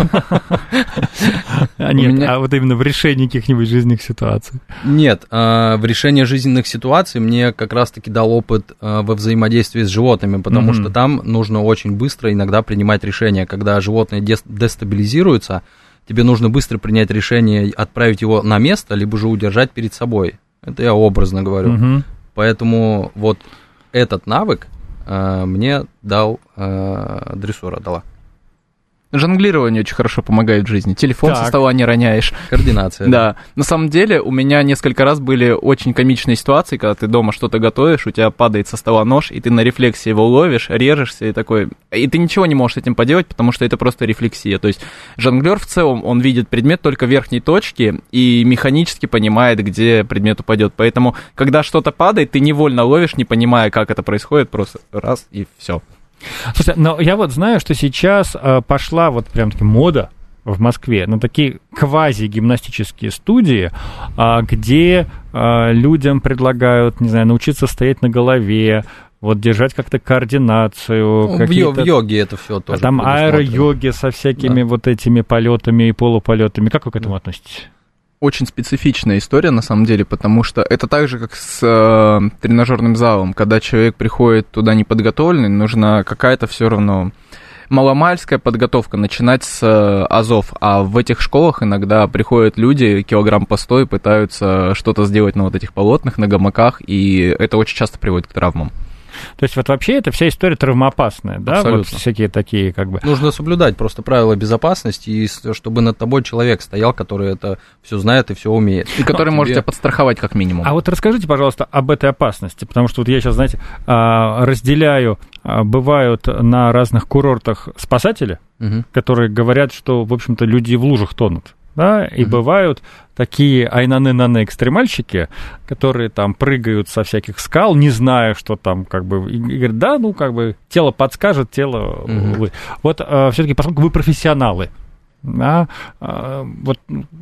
А нет, а вот именно в решении каких-нибудь жизненных ситуаций? Нет, в решении жизненных ситуаций мне как раз-таки дал опыт во взаимодействии с животными, потому что там нужно очень быстро иногда принимать решения. Когда животное дестабилизируется, тебе нужно быстро принять решение, отправить его на место, либо же удержать перед собой. Это я образно говорю. Поэтому вот этот навык, э, мне дал э, дрессура, дала. Жонглирование очень хорошо помогает в жизни. Телефон так. со стола не роняешь. Координация. Да. На самом деле, у меня несколько раз были очень комичные ситуации, когда ты дома что-то готовишь, у тебя падает со стола нож, и ты на рефлексе его ловишь, режешься и такой... И ты ничего не можешь с этим поделать, потому что это просто рефлексия. То есть жонглер в целом, он видит предмет только в верхней точке и механически понимает, где предмет упадет. Поэтому, когда что-то падает, ты невольно ловишь, не понимая, как это происходит, просто раз и все. Слушай, но я вот знаю, что сейчас э, пошла вот прям-таки мода в Москве на такие квази-гимнастические студии, э, где э, людям предлагают, не знаю, научиться стоять на голове, вот держать как-то координацию. Ну, в, в йоге это все тоже. Там аэро-йоги со всякими да. вот этими полетами и полуполетами. Как вы к этому да. относитесь? Очень специфичная история, на самом деле, потому что это так же, как с э, тренажерным залом. Когда человек приходит туда неподготовленный, нужна какая-то все равно маломальская подготовка, начинать с э, азов. А в этих школах иногда приходят люди, килограмм по сто, и пытаются что-то сделать на вот этих полотнах, на гамаках, и это очень часто приводит к травмам. То есть вот вообще эта вся история травмоопасная, да? Абсолютно. Вот всякие такие как бы... Нужно соблюдать просто правила безопасности, и чтобы над тобой человек стоял, который это все знает и все умеет. И который тебе... может тебя подстраховать как минимум. А вот расскажите, пожалуйста, об этой опасности, потому что вот я сейчас, знаете, разделяю, бывают на разных курортах спасатели, угу. которые говорят, что, в общем-то, люди в лужах тонут. Да, и mm-hmm. бывают такие айнаны-наны экстремальщики, которые там прыгают со всяких скал, не зная, что там, как бы, и говорят, да, ну, как бы, тело подскажет, тело... Mm-hmm. Вы. Вот э, все-таки, поскольку вы профессионалы, да, э, вот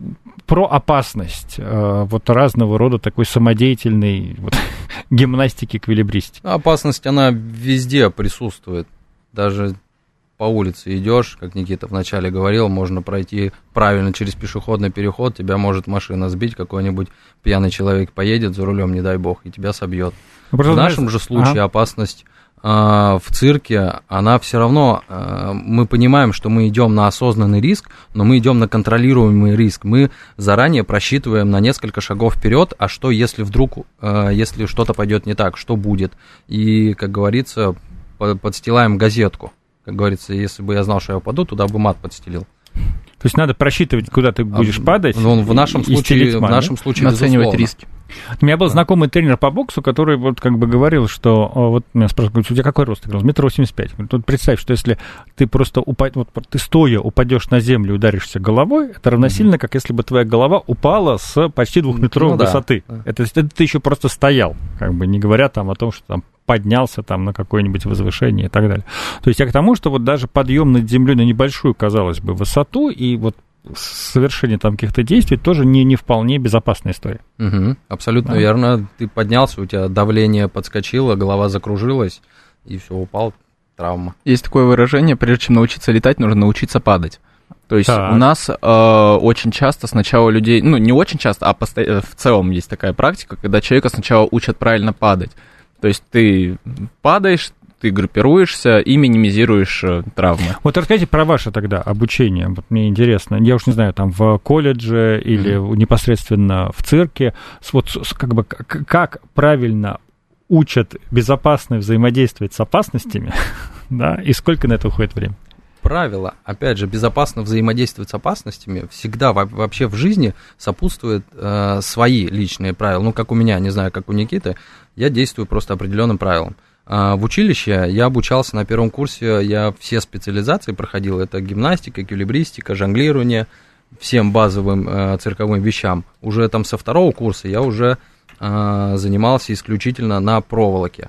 про опасность э, вот разного рода такой самодеятельной вот, гимнастики, эквилибристики. Опасность, она везде присутствует, даже... По улице идешь, как Никита вначале говорил, можно пройти правильно через пешеходный переход, тебя может машина сбить, какой-нибудь пьяный человек поедет за рулем, не дай бог, и тебя собьет. В нашем же случае ага. опасность э, в цирке, она все равно, э, мы понимаем, что мы идем на осознанный риск, но мы идем на контролируемый риск. Мы заранее просчитываем на несколько шагов вперед, а что если вдруг, э, если что-то пойдет не так, что будет? И, как говорится, подстилаем газетку. Как говорится, если бы я знал, что я упаду, туда бы мат подстелил. То есть надо просчитывать, куда ты будешь а, падать. Ну, в нашем и, случае, и в нашем случае, оценивать риски. У меня был знакомый тренер по боксу, который вот как бы говорил, что вот меня спрашивают, у тебя какой рост? Я говорил, метр восемьдесят пять. Тут представь, что если ты просто упад... вот, ты стоя упадешь на землю и ударишься головой, это равносильно, mm-hmm. как если бы твоя голова упала с почти двухметровой ну, высоты. Да. Это, это ты еще просто стоял, как бы не говоря там о том, что там поднялся там на какое-нибудь возвышение и так далее. То есть я к тому, что вот даже подъем над землей на небольшую, казалось бы, высоту и вот совершение там каких-то действий тоже не, не вполне безопасная история. Угу, абсолютно да. верно. Ты поднялся, у тебя давление подскочило, голова закружилась, и все, упал, травма. Есть такое выражение, прежде чем научиться летать, нужно научиться падать. То есть так. у нас э, очень часто сначала людей, ну не очень часто, а посто... в целом есть такая практика, когда человека сначала учат правильно падать. То есть ты падаешь, ты группируешься и минимизируешь э, травмы. Вот расскажите про ваше тогда обучение. Вот мне интересно. Я уж не знаю, там в колледже или mm-hmm. непосредственно в цирке. Вот как бы как правильно учат безопасно взаимодействовать с опасностями, да, и сколько на это уходит время? Правила, опять же, безопасно взаимодействовать с опасностями всегда вообще в жизни сопутствуют э, свои личные правила. Ну, как у меня, не знаю, как у Никиты, я действую просто определенным правилам. Э, в училище я обучался на первом курсе, я все специализации проходил, это гимнастика, эквилибристика, жонглирование, всем базовым э, цирковым вещам. Уже там со второго курса я уже э, занимался исключительно на проволоке.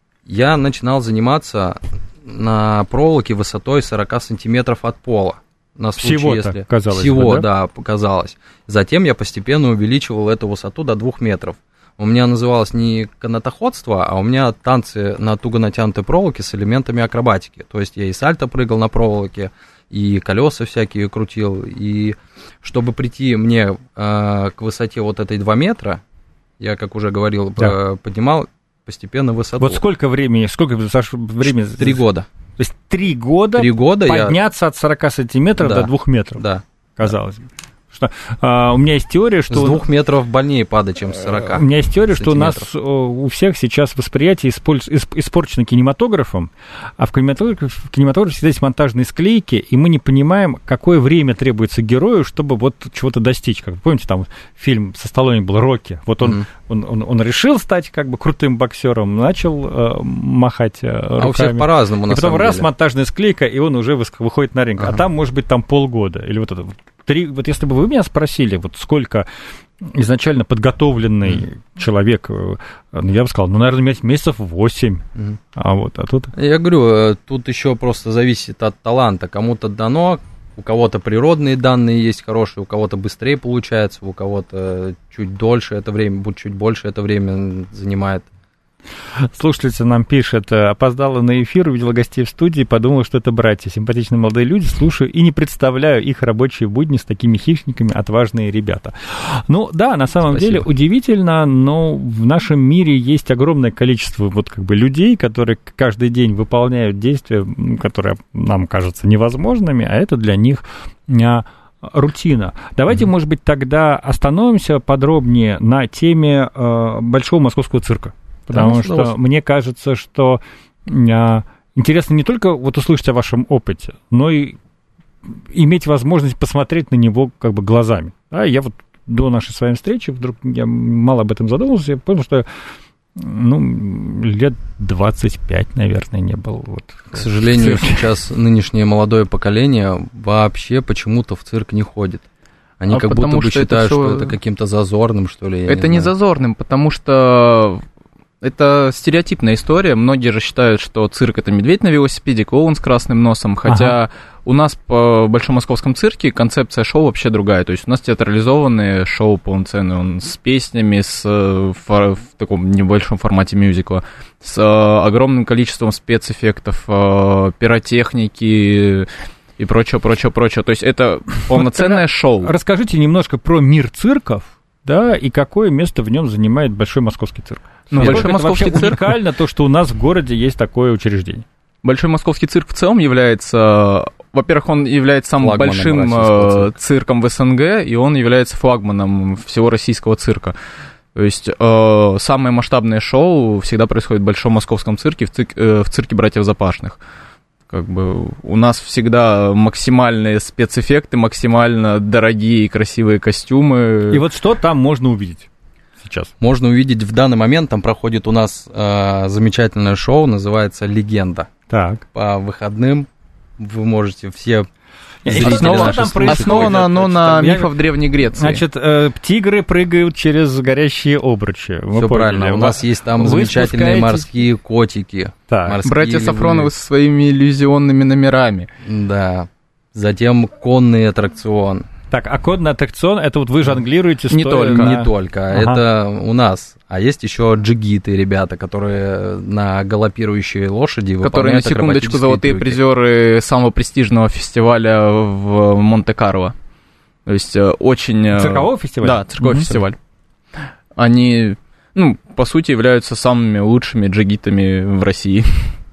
Я начинал заниматься на проволоке высотой сорок сантиметров от пола. На случай, Всего-то, если... казалось Всего, бы, да? да, показалось. Затем я постепенно увеличивал эту высоту до двух метров. У меня называлось не канатоходство, а у меня танцы на туго натянутой проволоке с элементами акробатики. То есть я и сальто прыгал на проволоке, и колеса всякие крутил. И чтобы прийти мне э, к высоте вот этой два метра, я, как уже говорил, да. поднимал постепенно высоту. Вот сколько времени, сколько времени? Три года. То есть три года, три года подняться я... от сорока сантиметров да. до двух метров, да. казалось бы. Что, а, у меня есть теория, что... С двух метров больнее падать, чем с сорока. У меня есть теория, что у нас у всех сейчас восприятие испорчено кинематографом, а в кинематографе, в кинематографе всегда есть монтажные склейки, и мы не понимаем, какое время требуется герою, чтобы вот чего-то достичь. Как вы помните, там фильм со Сталлоне был «Рокки». Вот он, mm-hmm. он, он, он решил стать как бы крутым боксером, начал э, махать э, руками. А у всех по-разному, на и потом самом раз деле. Монтажная склейка, и он уже выходит на ринг. Ага. А там, может быть, там полгода. Или вот это... Три, вот если бы вы меня спросили, вот сколько изначально подготовленный mm. человек, я бы сказал, ну, наверное, месяцев восемь. Mm. А вот, а тут... Я говорю, тут еще просто зависит от таланта. Кому-то дано, у кого-то природные данные есть хорошие, у кого-то быстрее получается, у кого-то чуть дольше это время, будет чуть больше это время занимает. Слушательница нам пишет: опоздала на эфир, увидела гостей в студии, подумала, что это братья, симпатичные молодые люди, слушаю и не представляю их рабочие будни с такими хищниками, отважные ребята. Ну да, на самом Спасибо. деле удивительно, но в нашем мире есть огромное количество вот как бы людей, которые каждый день выполняют действия, которые нам кажутся невозможными, а это для них рутина. Давайте, mm-hmm. может быть, тогда остановимся подробнее на теме э, Большого Московского цирка. Потому да, что мне кажется, что а, интересно не только вот услышать о вашем опыте, но и иметь возможность посмотреть на него как бы глазами. Да, я вот до нашей с вами встречи вдруг я мало об этом задумался, я понял, что ну, лет двадцать пять, наверное, не был. Вот, К сожалению, сейчас нынешнее молодое поколение вообще почему-то в цирк не ходит. Они а как будто бы считают, это что это каким-то зазорным, что ли. Это не, не зазорным, потому что... Это стереотипная история. Многие же считают, что цирк — это медведь на велосипеде, клоун с красным носом. Хотя ага. у нас по Большом Московском цирке концепция шоу вообще другая. То есть у нас театрализованные шоу полноценные, он с песнями, с, в, в таком небольшом формате мюзикла, с огромным количеством спецэффектов, пиротехники и прочее, прочее, прочее. То есть это полноценное шоу. Расскажите немножко про мир цирков, да, и какое место в нем занимает Большой Московский цирк. Ну, Большой Московский цирк... уникально то, что у нас в городе есть такое учреждение. Большой Московский цирк в целом является... Во-первых, он является самым флагманом большим цирка. цирком в СНГ, и он является флагманом всего российского цирка. То есть э, самое масштабное шоу всегда происходит в Большом Московском цирке, в, цирк, э, в цирке братьев Запашных. Как бы у нас всегда максимальные спецэффекты, максимально дорогие и красивые костюмы. И вот что там можно увидеть сейчас? Можно увидеть в данный момент, там проходит у нас э, замечательное шоу, называется «Легенда». Так. По выходным вы можете все... Основа, основано оно на мифах Древней Греции. Значит, э, тигры прыгают через горящие обручи. Все правильно. У нас есть там замечательные морские котики. Так. Братья Сафроновы со своими иллюзионными номерами. Да. Затем конный аттракцион. Так, а конный аттракцион, это вот вы жонглируете не стоя только, на... Не только, ага. Это у нас. А есть еще джигиты, ребята, которые на галопирующей лошади которые, на секундочку, золотые трюки. Призеры самого престижного фестиваля в Монте-Карло. То есть очень... Циркового фестиваля? Да, цирковой mm-hmm. фестиваль. Они, ну, по сути, являются самыми лучшими джигитами в России.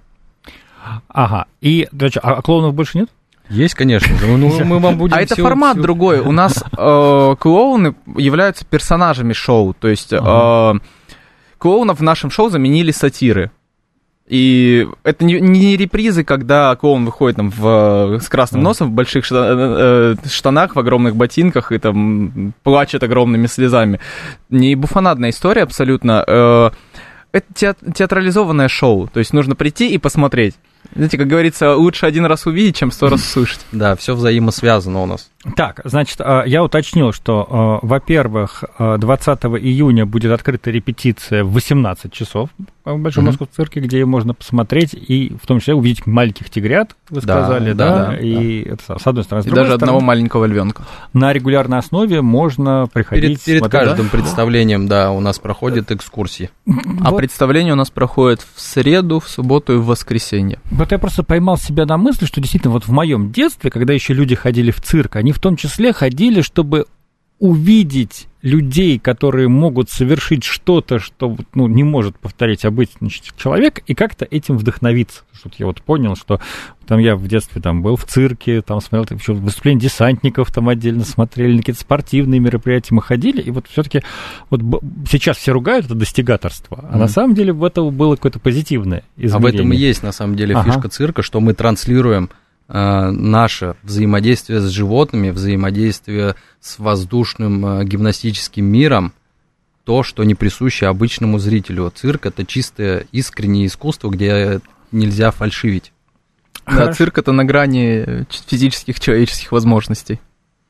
Ага. И, а клоунов больше нет? Есть, конечно. Ну, мы вам будем а это все, формат все... другой. У нас э, клоуны являются персонажами шоу. То есть ага. э, клоунов в нашем шоу заменили сатиры. И это не, не репризы, когда клоун выходит там, в, с красным носом, в больших штанах, в огромных ботинках и там плачет огромными слезами. Не буфонадная история абсолютно. Э, это театрализованное шоу. То есть нужно прийти и посмотреть. Знаете, как говорится, лучше один раз увидеть, чем сто раз услышать. Да, все взаимосвязано у нас. Так, значит, я уточнил, что, во-первых, двадцатого июня будет открыта репетиция в восемнадцать часов в Большом mm-hmm. Московском цирке, где можно посмотреть и в том числе увидеть маленьких тигрят, вы да, сказали, да, да, да и да. Это, с одной стороны. С и другой даже стороны, одного маленького львенка. На регулярной основе можно приходить. Перед, перед смотреть, каждым да? представлением, да, у нас проходят экскурсии. А вот. Представление у нас проходит в среду, в субботу и в воскресенье. Вот я просто поймал себя на мысли, что действительно вот в моем детстве, когда еще люди ходили в цирк, они в том числе ходили, чтобы увидеть людей, которые могут совершить что-то, что ну, не может повторить обычный человек, и как-то этим вдохновиться. Что я вот понял, что там я в детстве там, был в цирке, там смотрел там, еще выступления десантников, там отдельно смотрели, на какие-то спортивные мероприятия мы ходили, и вот все-таки вот сейчас все ругают это достигаторство, а mm. на самом деле в этом было какое-то позитивное измерение. А в этом и есть на самом деле ага. фишка цирка, что мы транслируем наше взаимодействие с животными, взаимодействие с воздушным э, гимнастическим миром, то, что не присуще обычному зрителю. Цирк — это чистое искреннее искусство, где нельзя фальшивить. Да, цирк — это на грани физических человеческих возможностей.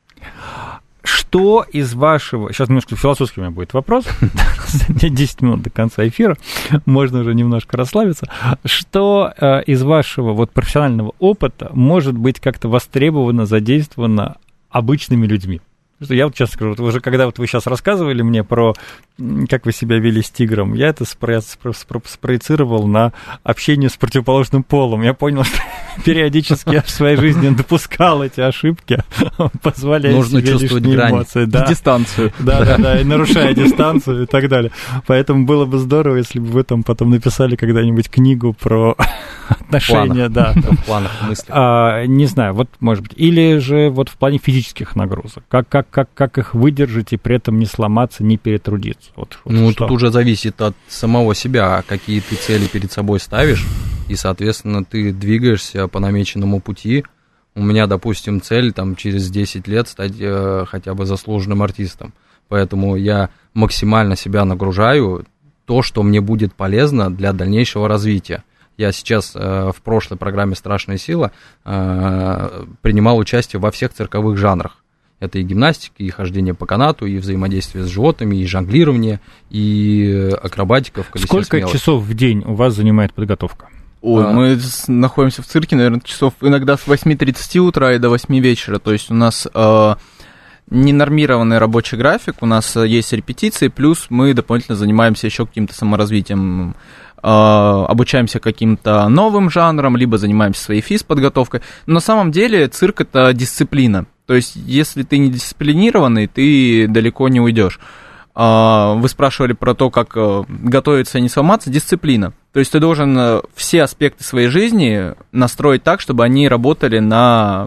Что из вашего... Сейчас немножко философский у меня будет вопрос. десять минут до конца эфира. Можно уже немножко расслабиться. Что э, из вашего вот, профессионального опыта может быть как-то востребовано, задействовано обычными людьми? Я вот сейчас скажу, вот уже когда вот вы сейчас рассказывали мне про, как вы себя вели с тигром, я это спро- спро- спро- спроецировал на общение с противоположным полом. Я понял, что периодически я в своей жизни допускал эти ошибки, позволяя Нужно себе чувствовать лишние грань. эмоции. Да. Дистанцию. Да, да, да, и нарушая дистанцию и так далее. Поэтому было бы здорово, если бы вы там потом написали когда-нибудь книгу про отношения. Да, в планах мыслей. А, не знаю, вот может быть. Или же вот в плане физических нагрузок. Как, как Как, как их выдержать и при этом не сломаться, не перетрудиться? Вот, вот ну, что? тут уже зависит от самого себя, какие ты цели перед собой ставишь, и, соответственно, ты двигаешься по намеченному пути. У меня, допустим, цель там, через десять лет стать э, хотя бы заслуженным артистом. Поэтому я максимально себя нагружаю, то, что мне будет полезно для дальнейшего развития. Я сейчас э, в прошлой программе «Страшная сила» э, принимал участие во всех цирковых жанрах. Это и гимнастика, и хождение по канату, и взаимодействие с животными, и жонглирование, и акробатика в колесе Сколько смелости. часов в день у вас занимает подготовка? Ой, а... мы находимся в цирке, наверное, часов иногда с восьми тридцати утра и до восьми вечера. То есть у нас э, ненормированный рабочий график, у нас есть репетиции, плюс мы дополнительно занимаемся еще каким-то саморазвитием, э, обучаемся каким-то новым жанрам, либо занимаемся своей физподготовкой. Но на самом деле цирк — это дисциплина. То есть, если ты не дисциплинированный, ты далеко не уйдешь. Вы спрашивали про то, как готовиться и не сломаться. Дисциплина. То есть, ты должен все аспекты своей жизни настроить так, чтобы они работали на,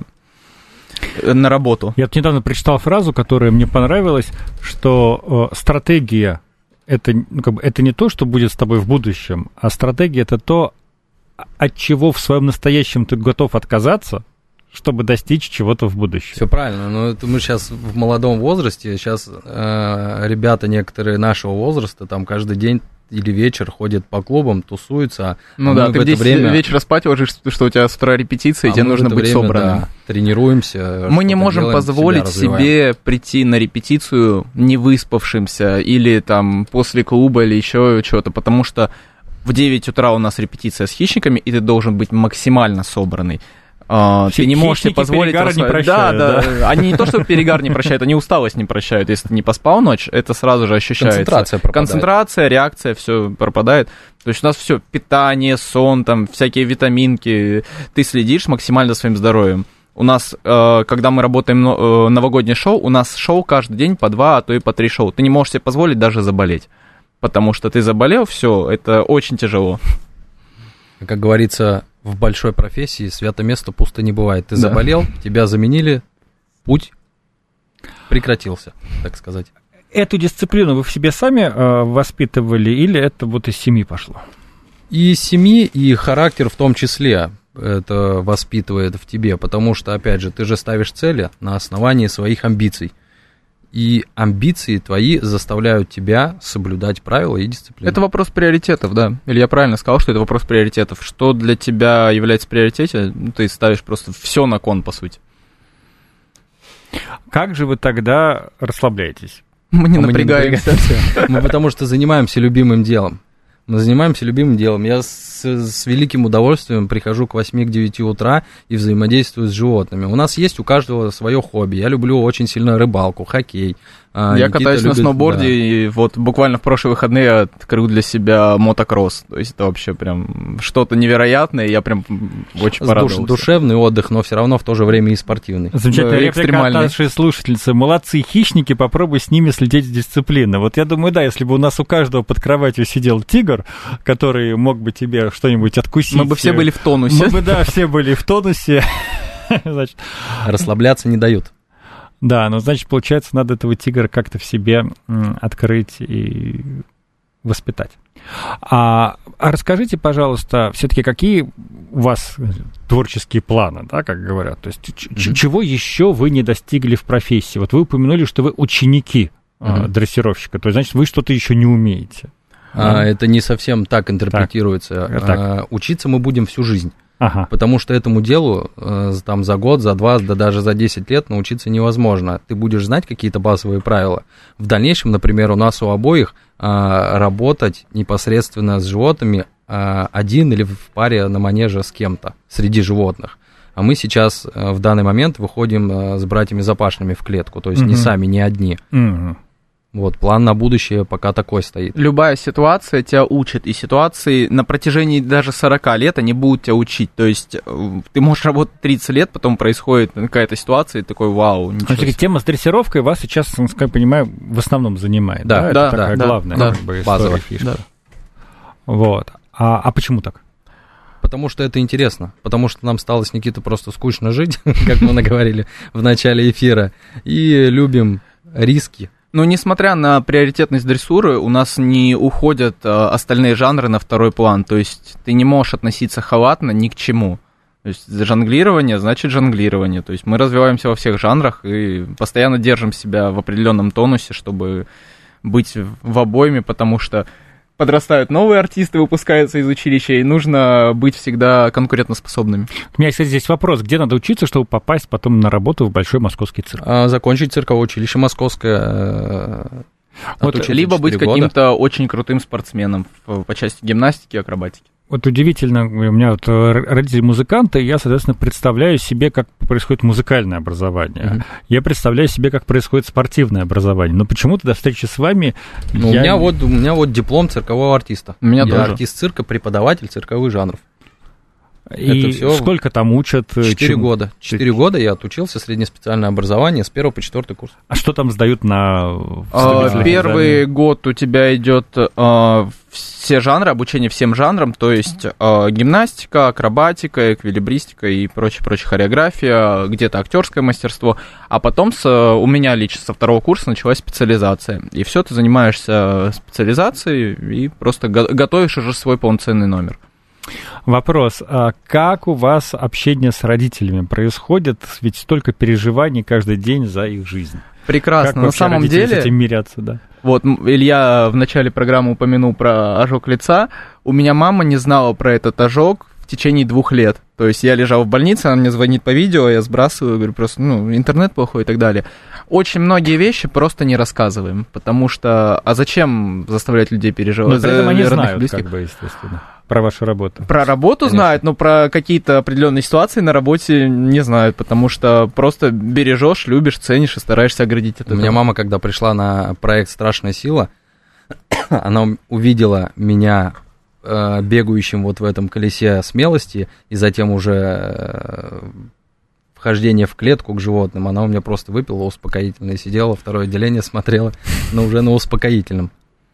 на работу. Я вот недавно прочитал фразу, которая мне понравилась, что э, стратегия это, ну, как бы, это не то, что будет с тобой в будущем, а стратегия — это то, от чего в своем настоящем ты готов отказаться, чтобы достичь чего-то в будущем. Все правильно, но это мы сейчас в молодом возрасте, сейчас э, ребята некоторые нашего возраста там каждый день или вечер ходят по клубам, тусуются. Ну а да, ты в десять время... вечера спать ложишься, что у тебя с утра репетиция, и а тебе нужно быть время, собранным. Да, тренируемся. Мы не можем делаем, позволить себе прийти на репетицию не выспавшимся или там после клуба или еще чего-то, потому что в девять утра у нас репетиция с хищниками, и ты должен быть максимально собранный. Uh, ты не можешь себе позволить... Перегар не прощают, да, да, да. Они не то, что перегар не прощают, они усталость не прощают. Если ты не поспал ночь, это сразу же ощущается. Концентрация пропадает. Концентрация, реакция, все пропадает. То есть у нас все, питание, сон, там, всякие витаминки. Ты следишь максимально за своим здоровьем. У нас, э, когда мы работаем э, новогоднее шоу, у нас шоу каждый день по два, а то и по три шоу. Ты не можешь себе позволить даже заболеть. Потому что ты заболел, все, это очень тяжело. Как говорится... В большой профессии свято место пусто не бывает. Ты да. заболел, тебя заменили, путь прекратился, так сказать. Эту дисциплину вы в себе сами э, воспитывали или это вот из семьи пошло? И из семьи, и характер в том числе это воспитывает в тебе, потому что, опять же, ты же ставишь цели на основании своих амбиций. И амбиции твои заставляют тебя соблюдать правила и дисциплину. Это вопрос приоритетов, да. Или я правильно сказал, что это вопрос приоритетов. Что для тебя является приоритетом, ты ставишь просто все на кон, по сути. Как же вы тогда расслабляетесь? Мы не напрягаемся. Мы потому что занимаемся любимым делом. Мы занимаемся любимым делом. Я с, с великим удовольствием прихожу к восьми-девяти утра и взаимодействую с животными. У нас есть у каждого свое хобби. Я люблю очень сильно рыбалку, хоккей, А, я Никита катаюсь любит, на сноуборде, да. и вот буквально в прошлые выходные я открыл для себя мотокросс. То есть это вообще прям что-то невероятное, я прям очень порадовался. Душ, душевный отдых, но все равно в то же время и спортивный. Замечательная Да, реплика от нашей слушательницы. Молодцы хищники, попробуй с ними слететь с дисциплины. Вот я думаю, да, если бы у нас у каждого под кроватью сидел тигр, который мог бы тебе что-нибудь откусить. Мы бы все были в тонусе. Мы бы, да, все были в тонусе. Значит, расслабляться не дают. Да, ну, значит, получается, надо этого тигра как-то в себе открыть и воспитать. А, а расскажите, пожалуйста, все-таки какие у вас творческие планы, да, как говорят? То есть mm-hmm. чего еще вы не достигли в профессии? Вот вы упомянули, что вы ученики mm-hmm. дрессировщика, то есть, значит, вы что-то еще не умеете. А, да? Это не совсем так интерпретируется. Так, так. А, учиться мы будем всю жизнь. Ага. Потому что этому делу там, за год, за два, да даже за десять лет научиться невозможно. Ты будешь знать какие-то базовые правила. В дальнейшем, например, у нас у обоих а, работать непосредственно с животными а, один или в паре на манеже с кем-то среди животных. А мы сейчас а, в данный момент выходим а, с братьями Запашными в клетку, то есть угу. не сами, не одни. Угу. Вот, план на будущее пока такой стоит. Любая ситуация тебя учит, и ситуации на протяжении даже сорок лет они будут тебя учить. То есть ты можешь работать тридцать лет, потом происходит какая-то ситуация, и такой, вау, ничего себе. Тема с дрессировкой вас сейчас, как я понимаю, в основном занимает. Да, да, да. Это да, такая да, главная да, как бы, базовая фишка. Да. Вот. А, а почему так? Потому что это интересно, потому что нам стало с Никитой просто скучно жить, как мы наговорили в начале эфира, и любим риски. Но несмотря на приоритетность дрессуры, у нас не уходят э, остальные жанры на второй план. То есть ты не можешь относиться халатно ни к чему. То есть жонглирование значит жонглирование. То есть мы развиваемся во всех жанрах и постоянно держим себя в определенном тонусе, чтобы быть в обойме, потому что подрастают новые артисты, выпускаются из училища, и нужно быть всегда конкурентоспособными. У меня, кстати, здесь вопрос, где надо учиться, чтобы попасть потом на работу в Большой Московский цирк? А, закончить цирковое училище московское. Вот, либо быть каким-то очень крутым спортсменом по части гимнастики и акробатики. Вот удивительно, у меня вот родители музыканты, и я, соответственно, представляю себе, как происходит музыкальное образование. Mm-hmm. Я представляю себе, как происходит спортивное образование. Но почему-то до встречи с вами... Ну, я... у, меня вот, у меня вот диплом циркового артиста. У меня я тоже. Артист цирка, преподаватель цирковых жанров. И всё... сколько там учат? Четыре года. Четыре года я отучился, среднее специальное образование, с первого по четвертый курс. А что там сдают на... А, первый год у тебя идет а, все жанры, обучение всем жанрам, то есть а, гимнастика, акробатика, эквилибристика и прочее-прочее, хореография, где-то актерское мастерство. А потом с, у меня лично со второго курса началась специализация. И все, ты занимаешься специализацией и просто го- готовишь уже свой полноценный номер. Вопрос, а как у вас общение с родителями происходит? Ведь столько переживаний каждый день за их жизнь. Прекрасно, как на самом деле... с этим мирятся, да? Вот Илья в начале программы упомянул про ожог лица. У меня мама не знала про этот ожог в течение двух лет. То есть я лежал в больнице, она мне звонит по видео, я сбрасываю, говорю, просто, ну, интернет плохой и так далее. Очень многие вещи просто не рассказываем, потому что, а зачем заставлять людей переживать? Но при этом они знают, как бы, естественно. Про вашу работу. Про работу Конечно. знают, но про какие-то определенные ситуации на работе не знают, потому что просто бережешь, любишь, ценишь и стараешься оградить от этого. У меня мама, когда пришла на проект «Страшная сила», она увидела меня э, бегающим вот в этом колесе смелости, и затем уже э, вхождение в клетку к животным. Она у меня просто выпила успокоительное, сидела, второе отделение смотрела, но уже на успокоительном.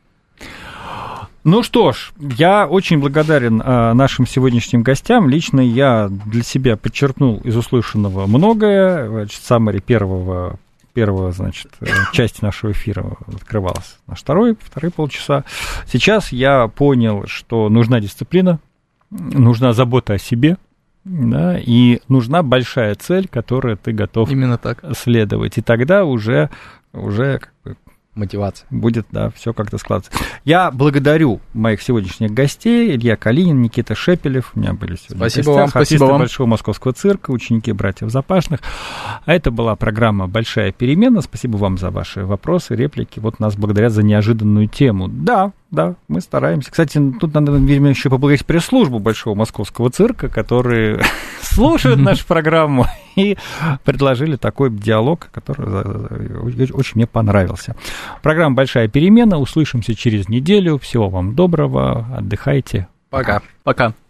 Ну что ж, я очень благодарен а, нашим сегодняшним гостям. Лично я для себя подчеркнул из услышанного многое. Значит, саммари первого, первого, значит, части нашего эфира открывалась наш второй, вторые полчаса. Сейчас я понял, что нужна дисциплина, нужна забота о себе, да, и нужна большая цель, которой ты готов Именно так. следовать. И тогда уже, уже как бы, мотивация. Будет, да, все как-то складываться. Я благодарю моих сегодняшних гостей. Илья Калинин, Никита Шепелев. У меня были сегодня спасибо в гостях. вам, спасибо артисты вам. Большого Московского цирка, ученики братьев Запашных. А это была программа «Большая перемена». Спасибо вам за ваши вопросы, реплики. Вот нас благодарят за неожиданную тему. Да, да, мы стараемся. Кстати, тут надо, видимо, еще поблагодарить пресс-службу Большого Московского цирка, которые слушают нашу программу и предложили такой диалог, который очень мне понравился. Программа «Большая перемена». Услышимся через неделю. Всего вам доброго. Отдыхайте. Пока. Пока.